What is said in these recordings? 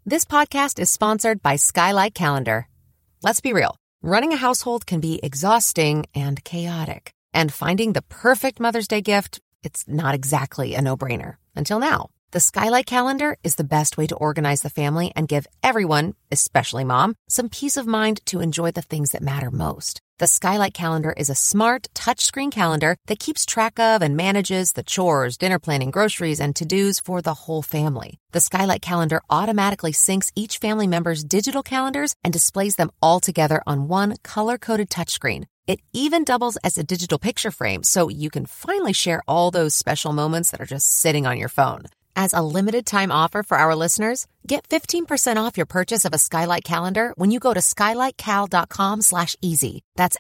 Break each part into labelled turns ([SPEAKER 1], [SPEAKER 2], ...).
[SPEAKER 1] This podcast is sponsored by Skylight Calendar. Let's be real. Running a household can be exhausting and chaotic. And finding the perfect Mother's Day gift, it's not exactly a no-brainer. Until now. The Skylight Calendar is the best way to organize the family and give everyone, especially mom, some peace of mind to enjoy the things that matter most. The Skylight Calendar is a smart, touchscreen calendar that keeps track of and manages the chores, dinner planning, groceries, and to-dos for the whole family. The Skylight Calendar automatically syncs each family member's digital calendars and displays them all together on one color-coded touchscreen. It even doubles as a digital picture frame, so you can finally share all those special moments that are just sitting on your phone. As a limited time offer for our listeners, get 15% off your purchase of a Skylight Calendar when you go to skylightcal.com/easy. That's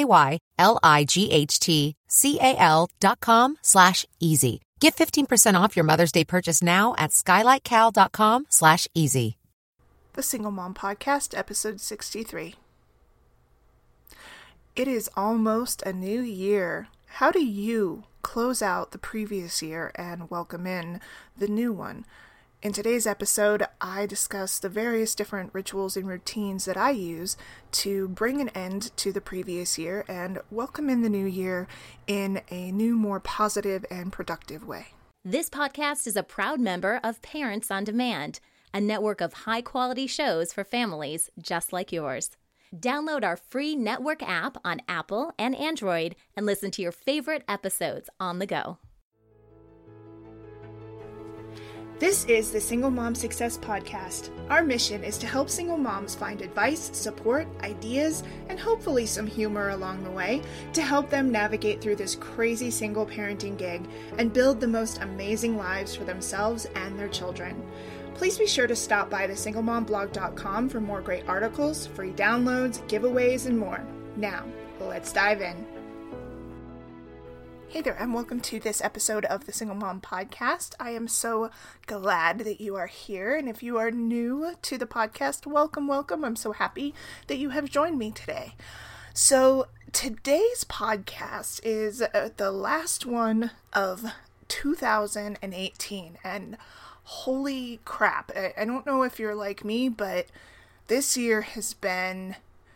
[SPEAKER 1] SKYLIGHTCAL.com/easy. Get 15% off your Mother's Day purchase now at skylightcal.com/easy.
[SPEAKER 2] The Single Mom Podcast, episode 63. It is almost a new year. How do you close out the previous year and welcome in the new one? In today's episode, I discuss the various different rituals and routines that I use to bring an end to the previous year and welcome in the new year in a new, more positive and productive way.
[SPEAKER 3] This podcast is a proud member of Parents on Demand, a network of high-quality shows for families just like yours. Download our free network app on Apple and Android and listen to your favorite episodes on the go.
[SPEAKER 2] This is the Single Mom Success Podcast. Our mission is to help single moms find advice, support, ideas, and hopefully some humor along the way to help them navigate through this crazy single parenting gig and build the most amazing lives for themselves and their children. Please be sure to stop by thesinglemomblog.com for more great articles, free downloads, giveaways, and more. Now, let's dive in. Hey there, and welcome to this episode of the Single Mom Podcast. I am so glad that you are here, and if you are new to the podcast, welcome. I'm so happy that you have joined me today. So, today's podcast is the last one of 2018, and holy crap, I don't know if you're like me, but this year has been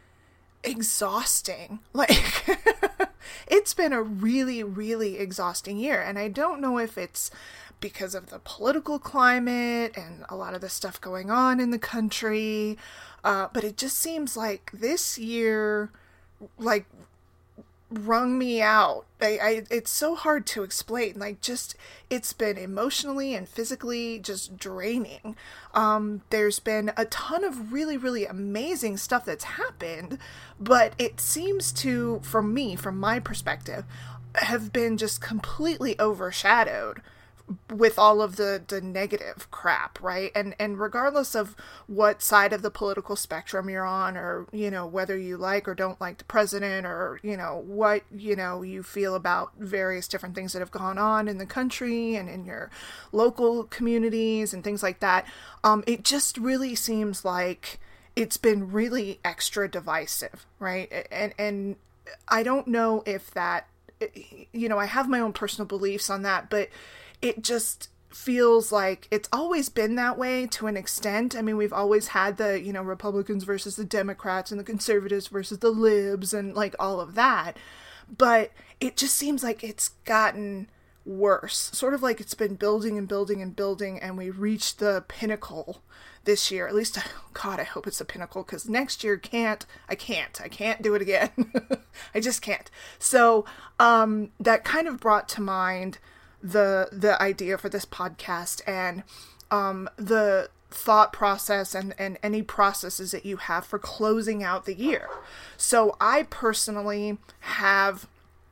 [SPEAKER 2] exhausting. Like, it's been a really, really exhausting year, and I don't know if it's because of the political climate and a lot of the stuff going on in the country, but it just seems like this year, like, wrung me out. It's so hard to explain. Like, just, it's been emotionally and physically just draining. There's been a ton of really, really amazing stuff that's happened, but it seems to, from my perspective, have been just completely overshadowed with all of the negative crap, right? And regardless of what side of the political spectrum you're on, or, you know, whether you like or don't like the president, or, you know, what, you know, you feel about various different things that have gone on in the country and in your local communities and things like that, it just really seems like it's been really extra divisive, right? And I don't know if that, you know, I have my own personal beliefs on that, but it just feels like it's always been that way to an extent. I mean, we've always had the, you know, Republicans versus the Democrats and the conservatives versus the libs and like all of that. But it just seems like it's gotten worse. Sort of like it's been building and building and building, and we reached the pinnacle this year. At least, God, I hope it's a pinnacle, because next year I can't do it again. I just can't. So that kind of brought to mind the idea for this podcast, and the thought process and any processes that you have for closing out the year. So I personally have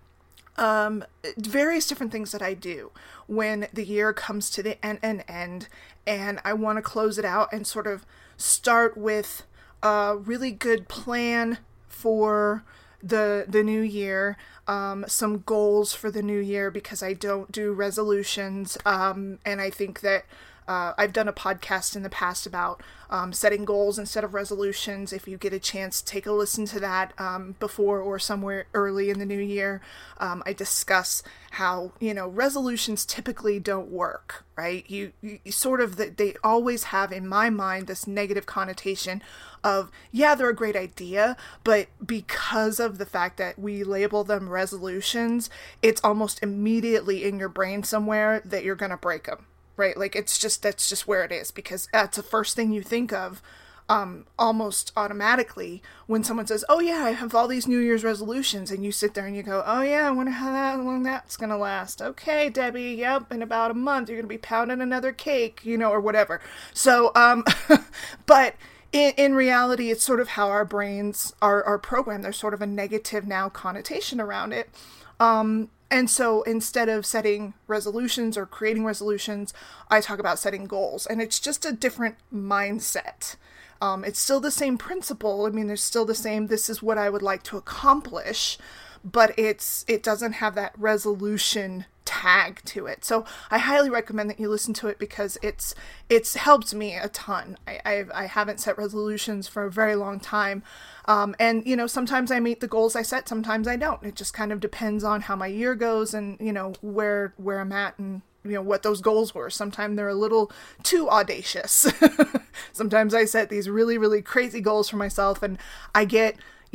[SPEAKER 2] various different things that I do when the year comes to the end, and I want to close it out and sort of start with a really good plan for the new year, some goals for the new year, because I don't do resolutions, and I think that I've done a podcast in the past about setting goals instead of resolutions. If you get a chance, take a listen to that before or somewhere early in the new year. I discuss how, resolutions typically don't work, right? You sort of, they always have, in my mind, this negative connotation of, yeah, they're a great idea, but because of the fact that we label them resolutions, it's almost immediately in your brain somewhere that you're going to break them. Right? Like, that's just where it is, because that's the first thing you think of almost automatically when someone says, oh yeah, I have all these New Year's resolutions, and you sit there and you go, oh yeah, I wonder how long that's going to last. Okay, Debbie, yep, in about a month, you're going to be pounding another cake, or whatever. So, but in reality, it's sort of how our brains are programmed. There's sort of a negative now connotation around it. And so instead of setting resolutions or creating resolutions, I talk about setting goals. And it's just a different mindset. It's still the same principle. I mean, there's still the same, this is what I would like to accomplish, but it doesn't have that resolution tag to it. So I highly recommend that you listen to it, because it's helped me a ton. I haven't set resolutions for a very long time. And, sometimes I meet the goals I set, sometimes I don't. It just kind of depends on how my year goes and, where I'm at and, what those goals were. Sometimes they're a little too audacious. Sometimes I set these really, really crazy goals for myself, and I get,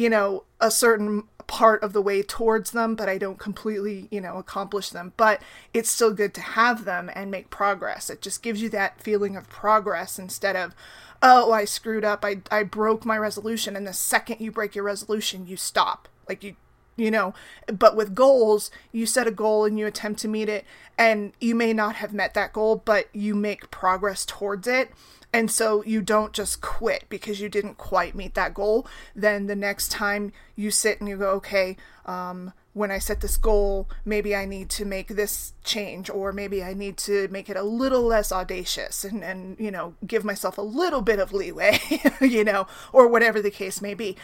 [SPEAKER 2] a certain part of the way towards them, but I don't completely, accomplish them. But it's still good to have them and make progress. It just gives you that feeling of progress instead of, oh, I screwed up. I broke my resolution. And the second you break your resolution, you stop. Like but with goals, you set a goal and you attempt to meet it, and you may not have met that goal, but you make progress towards it. And so you don't just quit because you didn't quite meet that goal. Then the next time you sit and you go, okay, when I set this goal, maybe I need to make this change, or maybe I need to make it a little less audacious and give myself a little bit of leeway, or whatever the case may be.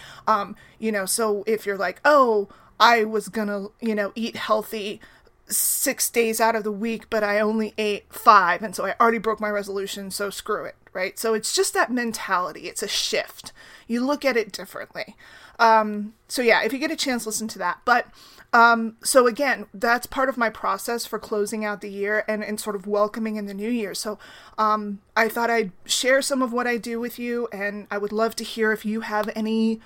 [SPEAKER 2] So if you're like, oh, I was gonna, eat healthy 6 days out of the week, but I only ate 5, and so I already broke my resolution, so screw it, right? So it's just that mentality. It's a shift. You look at it differently. So yeah, if you get a chance, listen to that. But so again, that's part of my process for closing out the year and sort of welcoming in the new year. So I thought I'd share some of what I do with you, and I would love to hear if you have any,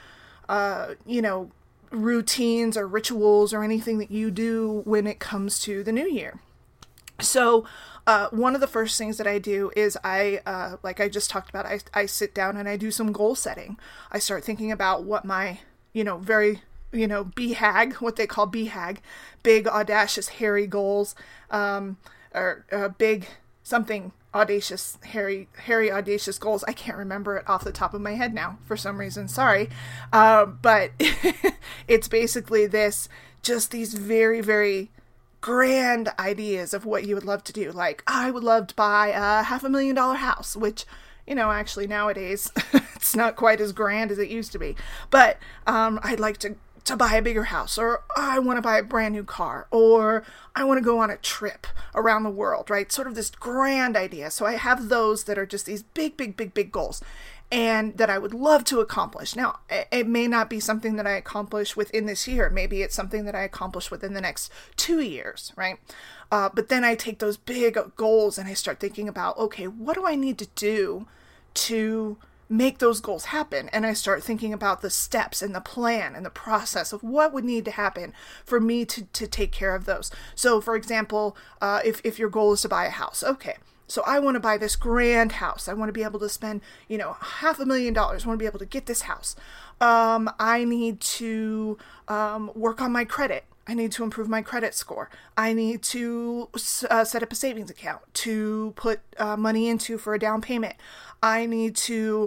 [SPEAKER 2] routines or rituals or anything that you do when it comes to the new year. So one of the first things that I do is like I just talked about, I sit down and I do some goal setting. I start thinking about what my, very, BHAG, what they call BHAG, big, audacious, hairy goals, or big something audacious, hairy, audacious goals. I can't remember it off the top of my head now for some reason. Sorry. But it's basically just these very, very grand ideas of what you would love to do. Like, I would love to buy a $500,000 house, which, actually nowadays it's not quite as grand as it used to be. But I'd like to buy a bigger house, or I want to buy a brand new car, or I want to go on a trip around the world, right? Sort of this grand idea. So I have those that are just these big, big, big, big goals, and that I would love to accomplish. Now, it may not be something that I accomplish within this year. Maybe it's something that I accomplish within the next 2 years, right? But then I take those big goals and I start thinking about, okay, what do I need to do to make those goals happen? And I start thinking about the steps and the plan and the process of what would need to happen for me to take care of those. So for example, if your goal is to buy a house, okay, so I want to buy this grand house. I want to be able to spend, $500,000. I want to be able to get this house. I need to work on my credit. I need to improve my credit score. I need to set up a savings account to put money into for a down payment. I need to,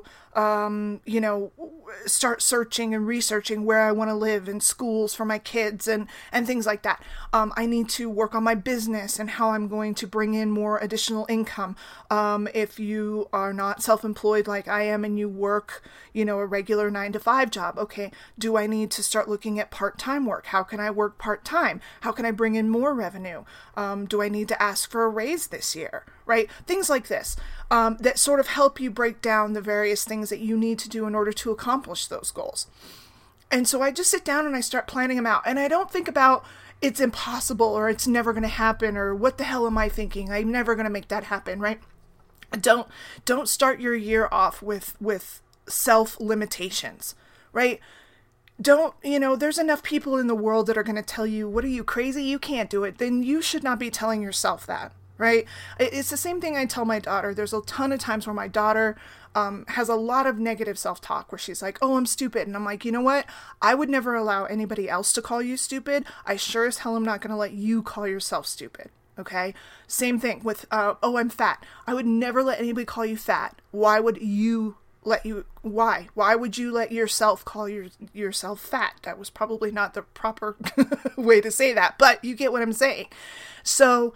[SPEAKER 2] start searching and researching where I want to live and schools for my kids and things like that. I need to work on my business and how I'm going to bring in more additional income. If you are not self-employed like I am and you work, a regular 9-to-5 job, okay, do I need to start looking at part-time work? How can I work part-time? How can I bring in more revenue? Do I need to ask for a raise this year? right? Things like this that sort of help you break down the various things that you need to do in order to accomplish those goals. And so I just sit down and I start planning them out. And I don't think about it's impossible or it's never going to happen or what the hell am I thinking? I'm never going to make that happen, right? Don't start your year off with self-limitations, right? There's enough people in the world that are going to tell you, what are you, crazy? You can't do it. Then you should not be telling yourself that, right? It's the same thing I tell my daughter. There's a ton of times where my daughter has a lot of negative self-talk where she's like, oh, I'm stupid. And I'm like, you know what? I would never allow anybody else to call you stupid. I sure as hell am not going to let you call yourself stupid. Okay? Same thing with, oh, I'm fat. I would never let anybody call you fat. Why would you why would you let yourself call yourself fat? That was probably not the proper way to say that, but you get what I'm saying. So,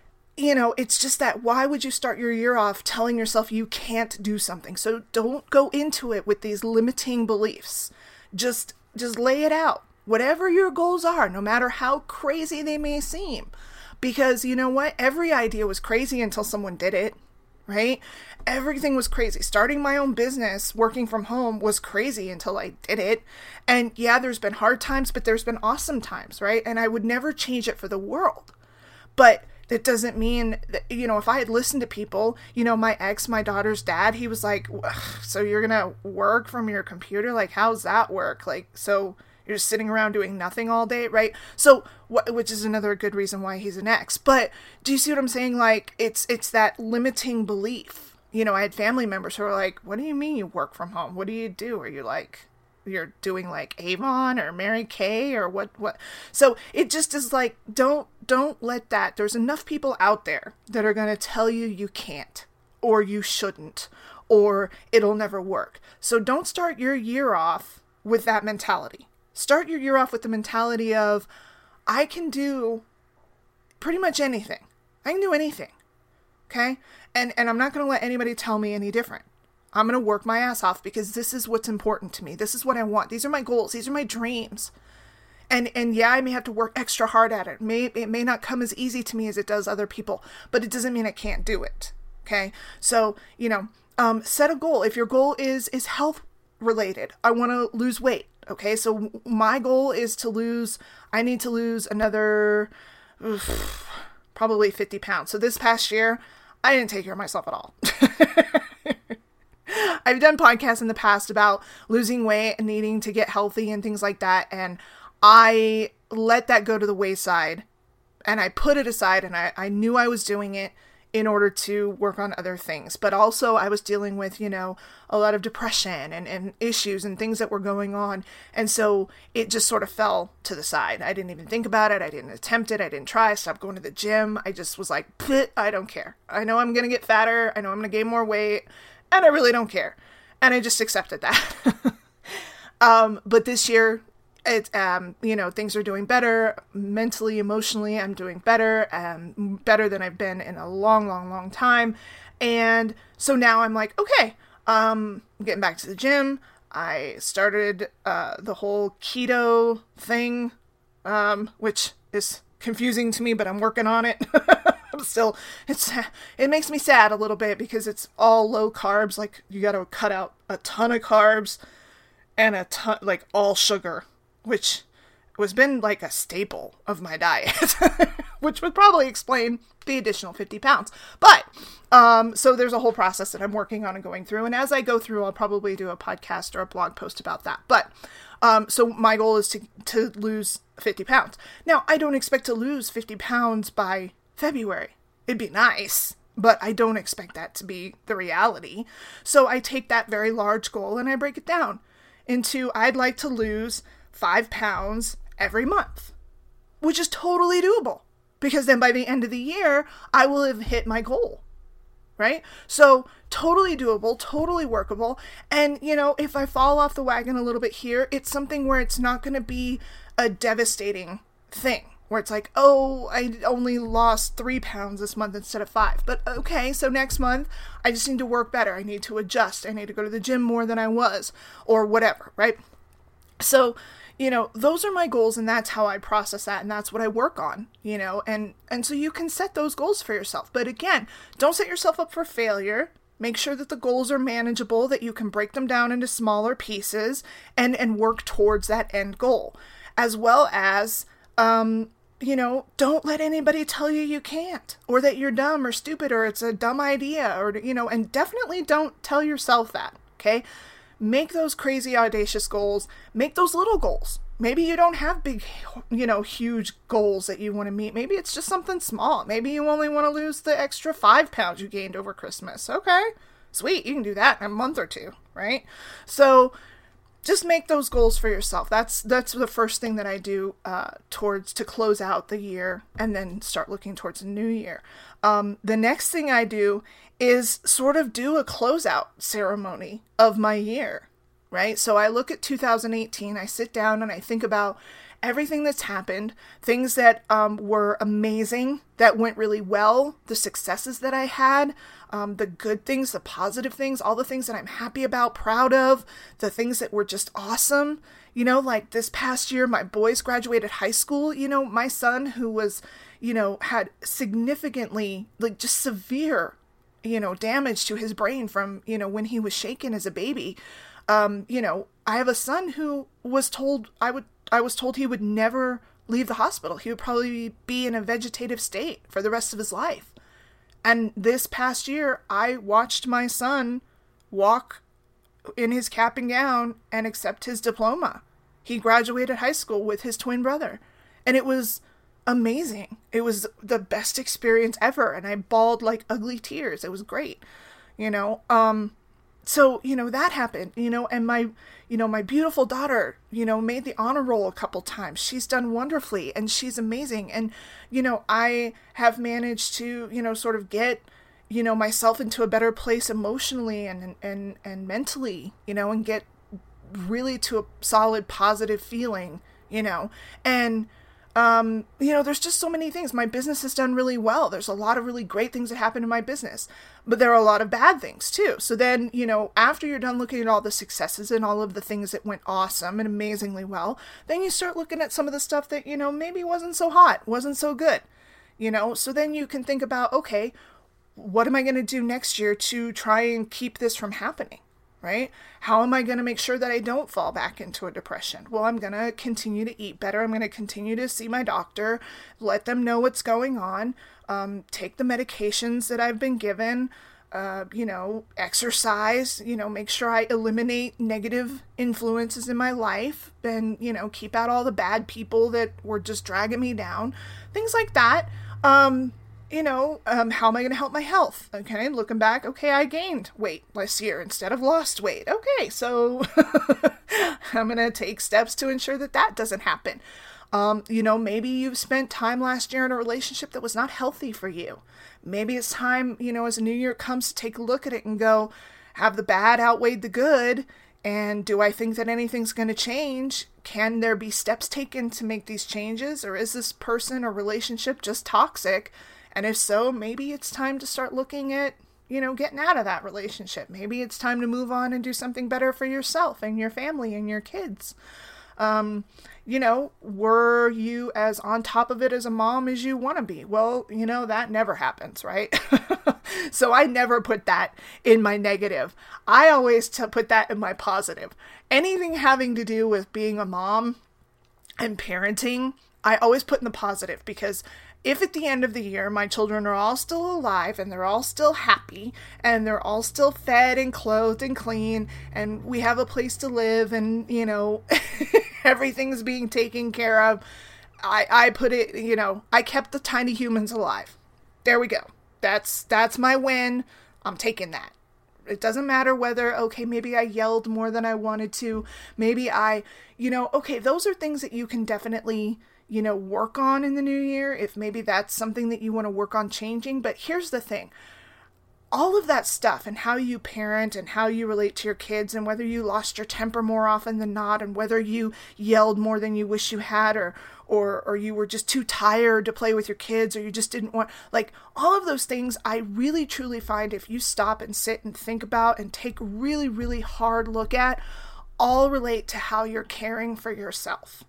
[SPEAKER 2] it's just that, why would you start your year off telling yourself you can't do something? So don't go into it with these limiting beliefs. Just lay it out. Whatever your goals are, no matter how crazy they may seem. Because you know what? Every idea was crazy until someone did it. Right? Everything was crazy. Starting my own business, working from home was crazy until I did it. And yeah, there's been hard times, but there's been awesome times, right? And I would never change it for the world. But that doesn't mean that, if I had listened to people, my ex, my daughter's dad, he was like, so you're going to work from your computer? Like, how's that work? Like, so you're just sitting around doing nothing all day, right? So, which is another good reason why he's an ex. But do you see what I'm saying? Like, it's that limiting belief. I had family members who were like, what do you mean you work from home? What do you do? Are you like, you're doing like Avon or Mary Kay or what? So it just is like, don't let that. There's enough people out there that are going to tell you can't, or you shouldn't, or it'll never work. So don't start your year off with that mentality. Start your year off with the mentality of, I can do pretty much anything. I can do anything. Okay? And I'm not going to let anybody tell me any different. I'm going to work my ass off because this is what's important to me. This is what I want. These are my goals. These are my dreams. And yeah, I may have to work extra hard at it. It may not come as easy to me as it does other people, but it doesn't mean I can't do it. Okay? So, set a goal. If your goal is health related, I want to lose weight. Okay, so my goal is I need to lose another, probably 50 pounds. So this past year, I didn't take care of myself at all. I've done podcasts in the past about losing weight and needing to get healthy and things like that. And I let that go to the wayside and I put it aside, and I knew I was doing it in order to work on other things. But also I was dealing with, a lot of depression and issues and things that were going on. And so it just sort of fell to the side. I didn't even think about it. I didn't attempt it. I didn't try. I stopped going to the gym. I just was like, I don't care. I know I'm going to get fatter. I know I'm going to gain more weight, and I really don't care. And I just accepted that. But this year, things are doing better mentally, emotionally. I'm doing better, better than I've been in a long, long, long time. And so now I'm like, okay, getting back to the gym. I started, the whole keto thing, which is confusing to me, but I'm working on it. It makes me sad a little bit because it's all low carbs. Like, you got to cut out a ton of carbs and a ton, like, all sugar, which was been like a staple of my diet, which would probably explain the additional 50 pounds. But, so there's a whole process that I'm working on and going through. And as I go through, I'll probably do a podcast or a blog post about that. But, so my goal is to lose 50 pounds. Now, I don't expect to lose 50 pounds by February. It'd be nice, but I don't expect that to be the reality. So I take that very large goal and I break it down into, I'd like to lose 5 pounds every month, which is totally doable, because then by the end of the year, I will have hit my goal, right? So totally doable, totally workable. And, if I fall off the wagon a little bit here, it's something where it's not going to be a devastating thing, where it's like, oh, I only lost 3 pounds this month instead of 5. But okay, so next month, I just need to work better. I need to adjust. I need to go to the gym more than I was, or whatever, right? So, those are my goals, and that's how I process that, and that's what I work on, and so you can set those goals for yourself. But again, don't set yourself up for failure. Make sure that the goals are manageable, that you can break them down into smaller pieces and work towards that end goal. As well as, don't let anybody tell you can't, or that you're dumb or stupid, or it's a dumb idea, or, and definitely don't tell yourself that, okay? Make those crazy, audacious goals. Make those little goals. Maybe you don't have big, huge goals that you want to meet. Maybe it's just something small. Maybe you only want to lose the extra 5 pounds you gained over Christmas. Okay, sweet. You can do that in a month or two, right? So just make those goals for yourself. That's the first thing that I do to close out the year and then start looking towards the new year. The next thing I do is sort of do a closeout ceremony of my year, right? So I look at 2018, I sit down and I think about everything that's happened, things that were amazing, that went really well, the successes that I had, the good things, the positive things, all the things that I'm happy about, proud of, the things that were just awesome. Like this past year, my boys graduated high school. My son, who was, had significantly, like just severe, damage to his brain from, when he was shaken as a baby. I have a son who was told, I was told he would never leave the hospital. He would probably be in a vegetative state for the rest of his life. And this past year, I watched my son walk in his cap and gown and accept his diploma. He graduated high school with his twin brother. And it was amazing. It was the best experience ever. And I bawled like ugly tears. It was great. So, that happened, and my beautiful daughter, made the honor roll a couple times. She's done wonderfully and she's amazing. And, I have managed to, sort of get, myself into a better place emotionally and mentally, and get really to a solid positive feeling, and there's just so many things. My business has done really well. There's a lot of really great things that happen in my business, but there are a lot of bad things too. So then, after you're done looking at all the successes and all of the things that went awesome and amazingly well, then you start looking at some of the stuff that, maybe wasn't so hot, wasn't so good, so then you can think about, okay, what am I going to do next year to try and keep this from happening? Right? How am I going to make sure that I don't fall back into a depression? Well, I'm going to continue to eat better. I'm going to continue to see my doctor, let them know what's going on, take the medications that I've been given, exercise, make sure I eliminate negative influences in my life and, keep out all the bad people that were just dragging me down, things like that. How am I going to help my health? Okay, looking back, okay, I gained weight last year instead of lost weight. Okay, so I'm going to take steps to ensure that that doesn't happen. Maybe you've spent time last year in a relationship that was not healthy for you. Maybe it's time, as a new year comes, to take a look at it and go, have the bad outweighed the good? And do I think that anything's going to change? Can there be steps taken to make these changes? Or is this person or relationship just toxic? And if so, maybe it's time to start looking at, getting out of that relationship. Maybe it's time to move on and do something better for yourself and your family and your kids. Were you as on top of it as a mom as you want to be? Well, that never happens, right? So I never put that in my negative. I always put that in my positive. Anything having to do with being a mom and parenting, I always put in the positive, because if at the end of the year my children are all still alive and they're all still happy and they're all still fed and clothed and clean and we have a place to live and, everything's being taken care of, I put it, I kept the tiny humans alive. There we go. That's my win. I'm taking that. It doesn't matter whether, okay, maybe I yelled more than I wanted to. Maybe okay, those are things that you can definitely work on in the new year, if maybe that's something that you want to work on changing. But here's the thing. All of that stuff and how you parent and how you relate to your kids and whether you lost your temper more often than not and whether you yelled more than you wish you had or you were just too tired to play with your kids or you just didn't want, like all of those things, I really truly find if you stop and sit and think about and take a really, really hard look at, all relate to how you're caring for yourself.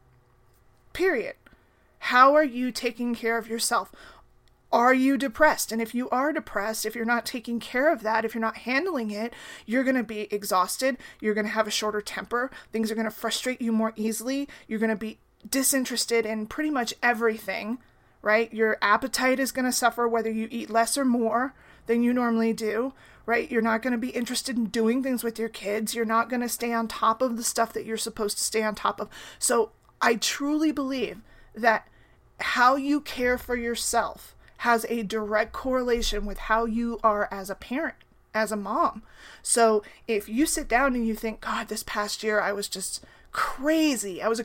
[SPEAKER 2] Period. How are you taking care of yourself? Are you depressed? And if you are depressed, if you're not taking care of that, if you're not handling it, you're going to be exhausted. You're going to have a shorter temper. Things are going to frustrate you more easily. You're going to be disinterested in pretty much everything, right? Your appetite is going to suffer whether you eat less or more than you normally do, right? You're not going to be interested in doing things with your kids. You're not going to stay on top of the stuff that you're supposed to stay on top of. So I truly believe that how you care for yourself has a direct correlation with how you are as a parent, as a mom. So if you sit down and you think, God, this past year I was just crazy. I was the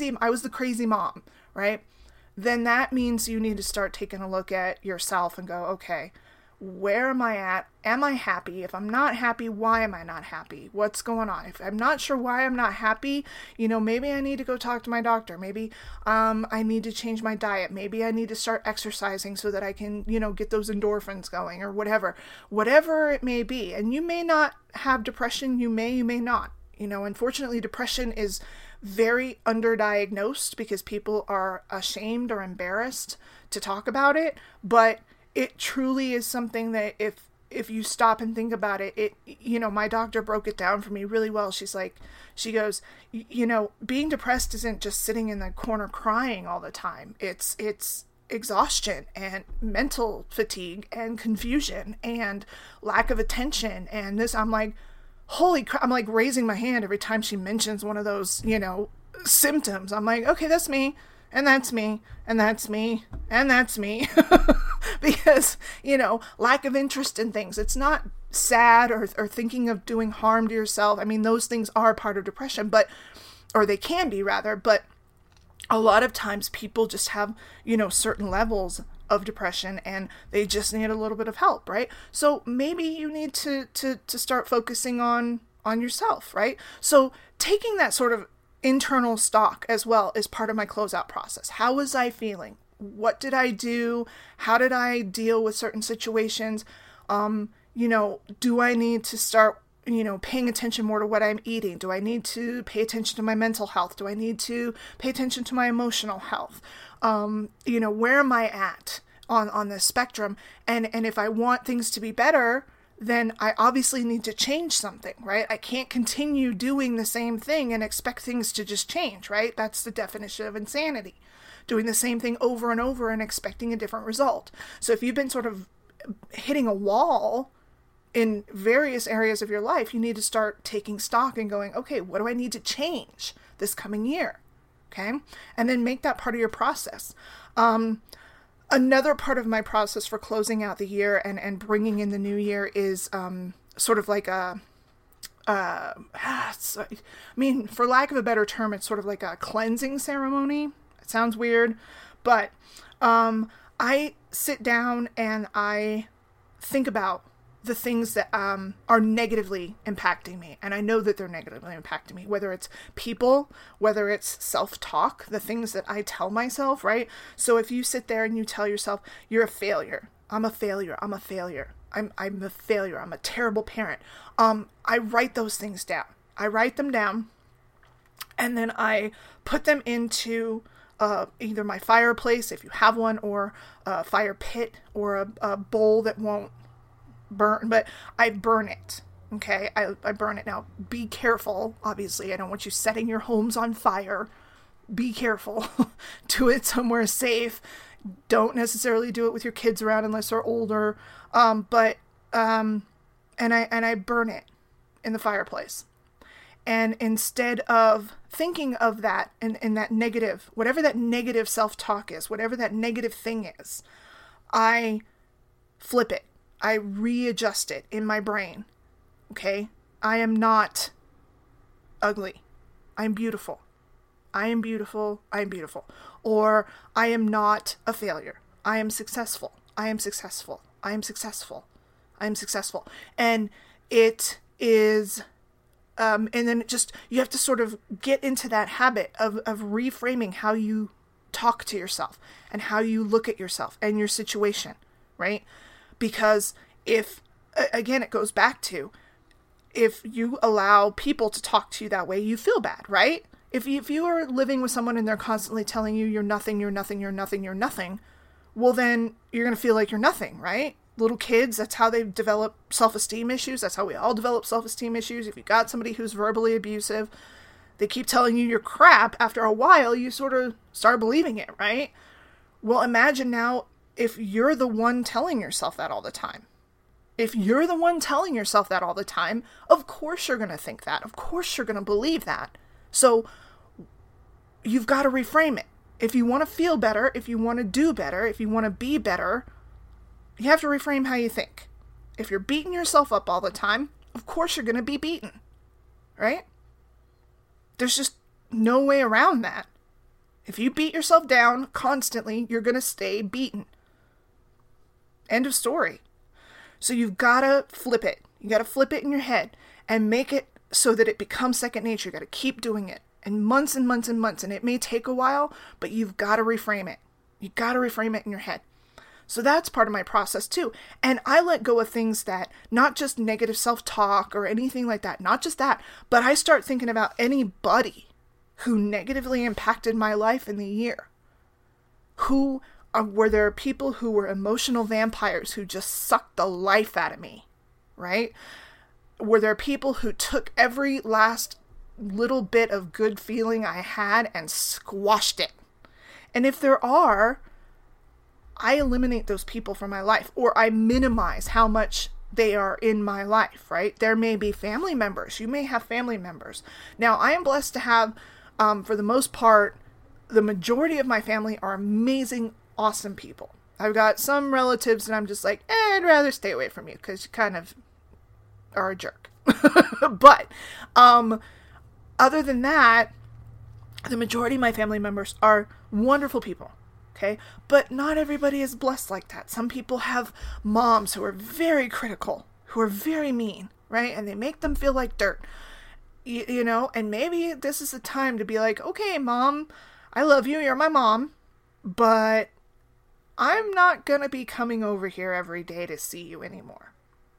[SPEAKER 2] crazy mom, right? Then that means you need to start taking a look at yourself and go, okay, where am I at? Am I happy? If I'm not happy, why am I not happy? What's going on? If I'm not sure why I'm not happy, maybe I need to go talk to my doctor. Maybe I need to change my diet. Maybe I need to start exercising so that I can, get those endorphins going or whatever it may be. And you may not have depression. You may not. Unfortunately, depression is very underdiagnosed because people are ashamed or embarrassed to talk about it. But it truly is something that if you stop and think about it, my doctor broke it down for me really well. She goes, being depressed isn't just sitting in the corner crying all the time. It's exhaustion and mental fatigue and confusion and lack of attention. And this, I'm like, holy crap, I'm like raising my hand every time she mentions one of those, symptoms. I'm like, okay, that's me. And that's me, and that's me, and that's me. Because, lack of interest in things. It's not sad or thinking of doing harm to yourself. I mean, those things are part of depression, or they can be rather, but a lot of times people just have, certain levels of depression and they just need a little bit of help, right? So maybe you need to start focusing on yourself, right? So taking that sort of internal stock as well is part of my closeout process. How was I feeling? What did I do? How did I deal with certain situations? Do I need to start, paying attention more to what I'm eating? Do I need to pay attention to my mental health? Do I need to pay attention to my emotional health? Where am I at on this spectrum? And if I want things to be better, then I obviously need to change something, right? I can't continue doing the same thing and expect things to just change, right? That's the definition of insanity. Doing the same thing over and over and expecting a different result. So if you've been sort of hitting a wall in various areas of your life, you need to start taking stock and going, okay, what do I need to change this coming year? Okay? And then make that part of your process. Another part of my process for closing out the year and bringing in the new year is sort of like for lack of a better term, it's sort of like a cleansing ceremony. It sounds weird, but I sit down and I think about the things that are negatively impacting me. And I know that they're negatively impacting me, whether it's people, whether it's self-talk, the things that I tell myself, right? So if you sit there and you tell yourself, you're a failure, I'm a failure, I'm a failure, I'm a failure, I'm a terrible parent. I write those things down. I write them down and then I put them into either my fireplace, if you have one, or a fire pit, or a bowl that won't burn, but I burn it. Okay, I burn it. Now, be careful. Obviously, I don't want you setting your homes on fire. Be careful. Do it somewhere safe. Don't necessarily do it with your kids around unless they're older. And I burn it in the fireplace. And instead of thinking of that and that negative, whatever that negative self-talk is, whatever that negative thing is, I flip it. I readjust it in my brain. Okay? I am not ugly. I'm beautiful. I am beautiful. I am beautiful. Or I am not a failure. I am successful. I am successful. I am successful. I am successful. And it is, and then you have to sort of get into that habit of reframing how you talk to yourself and how you look at yourself and your situation, right? Because if, again, it goes back to, if you allow people to talk to you that way, you feel bad, right? If you are living with someone and they're constantly telling you you're nothing, you're nothing, you're nothing, you're nothing, well, then you're going to feel like you're nothing, right? Little kids, that's how they develop self-esteem issues. That's how we all develop self-esteem issues. If you got somebody who's verbally abusive, they keep telling you you're crap. After a while, you sort of start believing it, right? Well, imagine now if you're the one telling yourself that all the time. If you're the one telling yourself that all the time, of course you're going to think that. Of course you're going to believe that. So you've got to reframe it. If you want to feel better, if you want to do better, if you want to be better, you have to reframe how you think. If you're beating yourself up all the time, of course you're going to be beaten, right? There's just no way around that. If you beat yourself down constantly, you're going to stay beaten. End of story. So you've got to flip it. You got to flip it in your head and make it so that it becomes second nature. You got to keep doing it. And months and months and months. And it may take a while, but you've got to reframe it. You got to reframe it in your head. So that's part of my process too. And I let go of things that, not just negative self-talk or anything like that, not just that, but I start thinking about anybody who negatively impacted my life in the year. Were there people who were emotional vampires who just sucked the life out of me, right? Were there people who took every last little bit of good feeling I had and squashed it? And if there are, I eliminate those people from my life, or I minimize how much they are in my life, right? There may be family members. You may have family members. Now, I am blessed to have, for the most part, the majority of my family are amazing, awesome people. I've got some relatives and I'm just like, I'd rather stay away from you because you kind of are a jerk. But other than that, the majority of my family members are wonderful people. Okay, but not everybody is blessed like that. Some people have moms who are very critical, who are very mean, right? And they make them feel like dirt, you know, and maybe this is the time to be like, okay, mom, I love you. You're my mom, but I'm not going to be coming over here every day to see you anymore.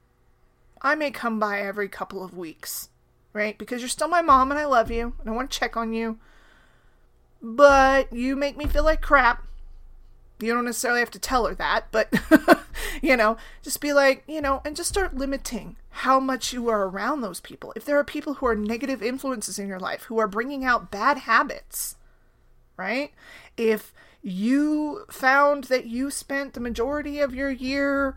[SPEAKER 2] I may come by every couple of weeks, right? Because you're still my mom and I love you and I want to check on you, but you make me feel like crap. You don't necessarily have to tell her that, but, you know, just be like, you know, and just start limiting how much you are around those people. If there are people who are negative influences in your life, who are bringing out bad habits, right? If you found that you spent the majority of your year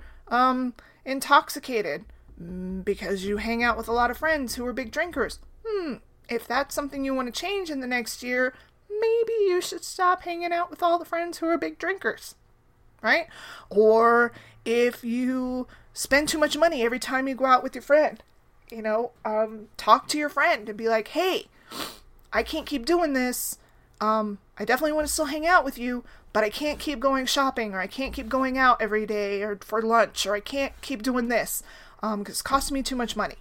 [SPEAKER 2] intoxicated because you hang out with a lot of friends who are big drinkers, if that's something you want to change in the next year, maybe you should stop hanging out with all the friends who are big drinkers, right? Or if you spend too much money every time you go out with your friend, you know, talk to your friend and be like, hey, I can't keep doing this. I definitely want to still hang out with you, but I can't keep going shopping, or I can't keep going out every day or for lunch, or I can't keep doing this because it's costing me too much money.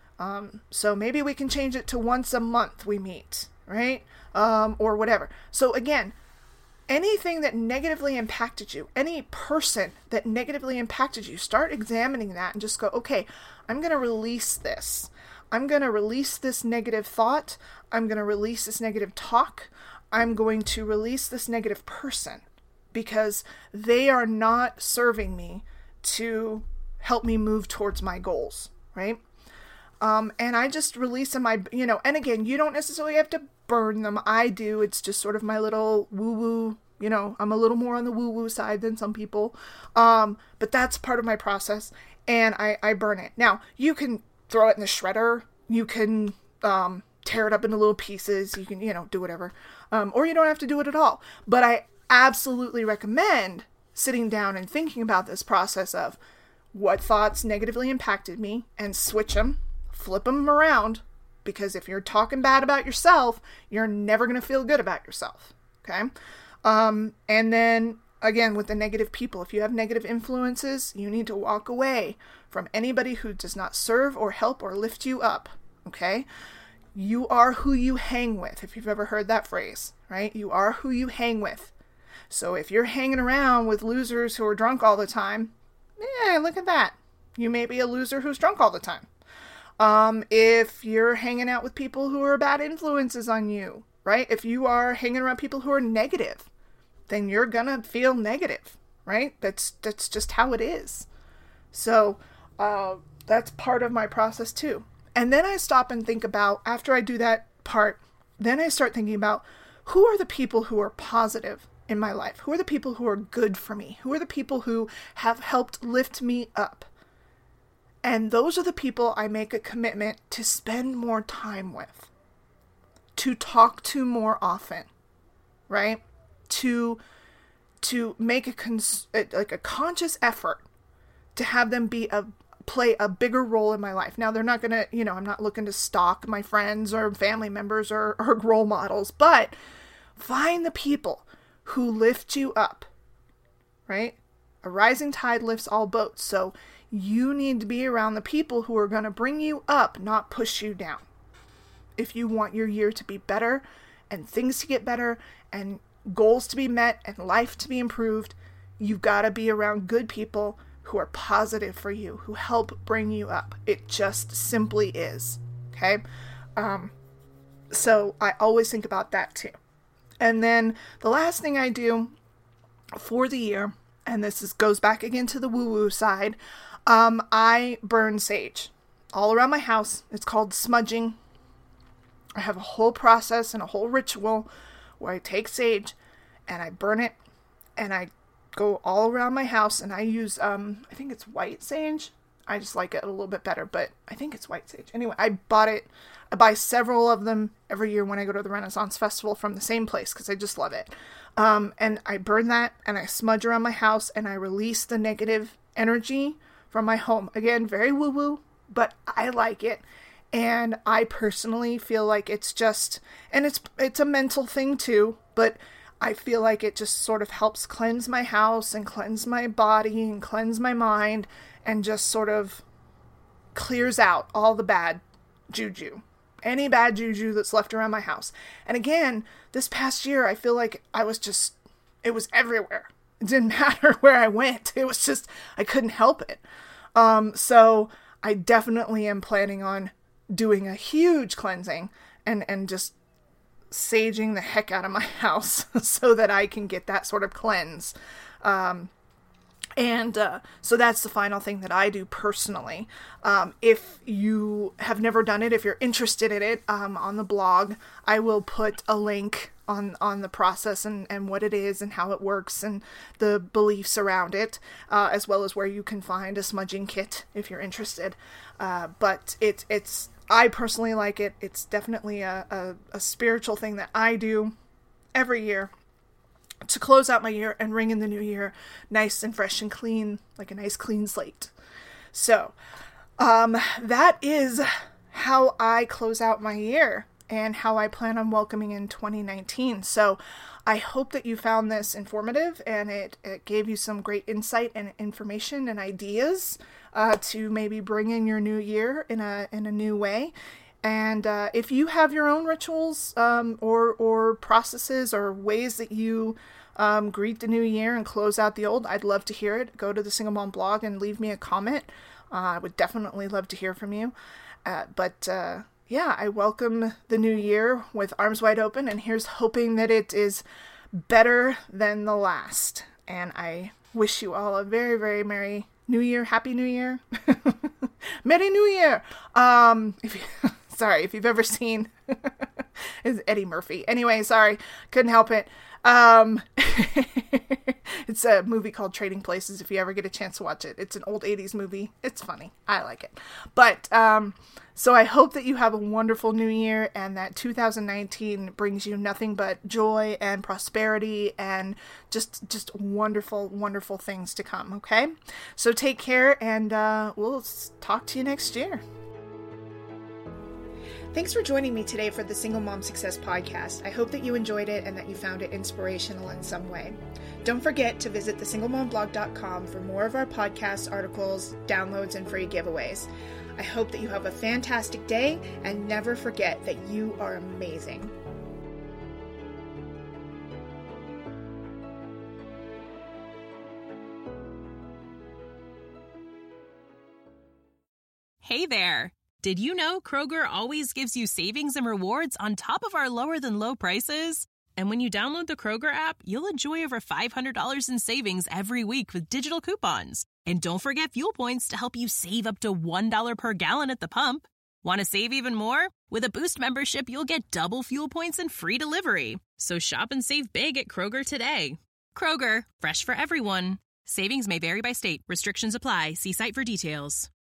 [SPEAKER 2] So maybe we can change it to once a month we meet, right? Or whatever. So again, anything that negatively impacted you, any person that negatively impacted you, start examining that and just go, okay, I'm going to release this. I'm going to release this negative thought. I'm going to release this negative talk. I'm going to release this negative person because they are not serving me to help me move towards my goals, right? And I just release them, and again, you don't necessarily have to burn them. I do. It's just sort of my little woo-woo, I'm a little more on the woo-woo side than some people. But that's part of my process, and I burn it. Now, you can throw it in the shredder. You can tear it up into little pieces. You can, do whatever. Or you don't have to do it at all. But I absolutely recommend sitting down and thinking about this process of what thoughts negatively impacted me and switch them. Flip them around, because if you're talking bad about yourself, you're never going to feel good about yourself. Okay. And then again, with the negative people, if you have negative influences, you need to walk away from anybody who does not serve or help or lift you up. Okay. You are who you hang with. If you've ever heard that phrase, right? You are who you hang with. So if you're hanging around with losers who are drunk all the time, look at that. You may be a loser who's drunk all the time. If you're hanging out with people who are bad influences on you, right? If you are hanging around people who are negative, then you're gonna feel negative, right? That's just how it is. So, that's part of my process too. And then I stop and think about, after I do that part, then I start thinking about who are the people who are positive in my life? Who are the people who are good for me? Who are the people who have helped lift me up? And those are the people I make a commitment to spend more time with, to talk to more often, right? To make a conscious effort to have them play a bigger role in my life. Now, they're not going to, I'm not looking to stalk my friends or family members or role models, but find the people who lift you up, right? A rising tide lifts all boats. So you need to be around the people who are going to bring you up, not push you down. If you want your year to be better and things to get better and goals to be met and life to be improved, you've got to be around good people who are positive for you, who help bring you up. It just simply is. Okay? So I always think about that too. And then the last thing I do for the year, and this goes back again to the woo-woo side, I burn sage all around my house. It's called smudging. I have a whole process and a whole ritual where I take sage and I burn it and I go all around my house, and I use, I think it's white sage. I just like it a little bit better, but I think it's white sage. Anyway, I buy several of them every year when I go to the Renaissance Festival from the same place because I just love it. And I burn that and I smudge around my house and I release the negative energy from my home. Again, very woo-woo, but I like it. And I personally feel like it's just, and it's a mental thing too, but I feel like it just sort of helps cleanse my house and cleanse my body and cleanse my mind and just sort of clears out all the bad juju. Any bad juju that's left around my house. And again, this past year, I feel like it was everywhere. It didn't matter where I went. It was just, I couldn't help it. So I definitely am planning on doing a huge cleansing and just saging the heck out of my house so that I can get that sort of cleanse. So that's the final thing that I do personally. If you have never done it, if you're interested in it, on the blog, I will put a link on the process and what it is and how it works and the beliefs around it, as well as where you can find a smudging kit if you're interested. But it's I personally like it. It's definitely a spiritual thing that I do every year to close out my year and ring in the new year nice and fresh and clean, like a nice clean slate. So, that is how I close out my year and how I plan on welcoming in 2019. So I hope that you found this informative and it gave you some great insight and information and ideas to maybe bring in your new year in a new way. And if you have your own rituals or processes or ways that you greet the new year and close out the old, I'd love to hear it. Go to the Single Mom blog and leave me a comment. I would definitely love to hear from you. Yeah, I welcome the new year with arms wide open, and here's hoping that it is better than the last. And I wish you all a very, very Merry New Year. Happy New Year. Merry New Year. If you've ever seen it's Eddie Murphy. Anyway, sorry, couldn't help it. It's a movie called Trading Places, if you ever get a chance to watch it. It's an old 80s movie. It's funny. I like it. But, so I hope that you have a wonderful new year and that 2019 brings you nothing but joy and prosperity and just wonderful, wonderful things to come, okay? So take care and we'll talk to you next year. Thanks for joining me today for the Single Mom Success Podcast. I hope that you enjoyed it and that you found it inspirational in some way. Don't forget to visit thesinglemomblog.com for more of our podcasts, articles, downloads, and free giveaways. I hope that you have a fantastic day and never forget that you are amazing.
[SPEAKER 4] Hey there. Did you know Kroger always gives you savings and rewards on top of our lower-than-low prices? And when you download the Kroger app, you'll enjoy over $500 in savings every week with digital coupons. And don't forget fuel points to help you save up to $1 per gallon at the pump. Want to save even more? With a Boost membership, you'll get double fuel points and free delivery. So shop and save big at Kroger today. Kroger, fresh for everyone. Savings may vary by state. Restrictions apply. See site for details.